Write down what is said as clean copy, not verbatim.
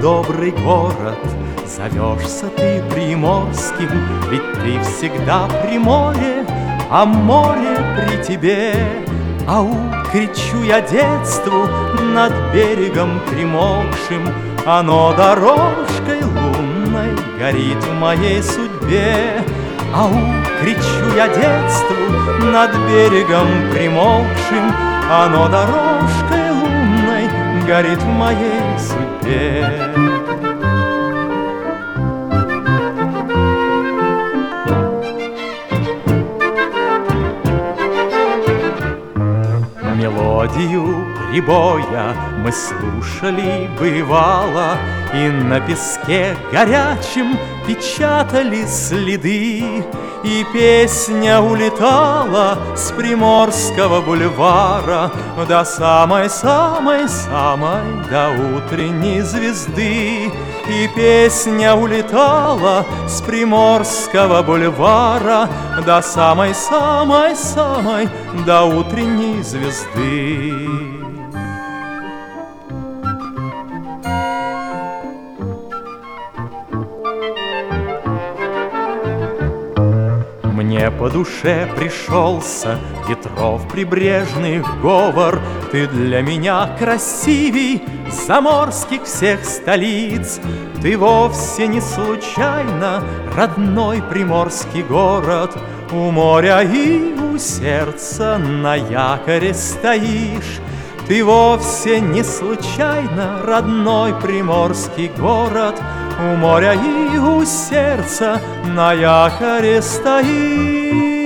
добрый город, зовешься ты Приморским, ведь ты всегда при море, а море при тебе. Ау, кричу я детству над берегом примолкшим, оно дорожкой лунной горит в моей судьбе. Ау, кричу я детству над берегом примолкшим, оно дорожкой лунной горит в моей судьбе. Мелодию прибоя мы слушали бывало, и на песке горячем печатали следы, и песня улетала с Приморского бульвара до самой-самой-самой, до утренней звезды. И песня улетала с Приморского бульвара до самой-самой-самой, до утренней звезды. Мне по душе пришелся ветров прибрежных говор. Ты для меня красивей заморских всех столиц. Ты вовсе не случайно родной приморский город. У моря и у сердца на якоре стоишь. Ты вовсе не случайно родной приморский город. У моря и у сердца на якоре стоишь.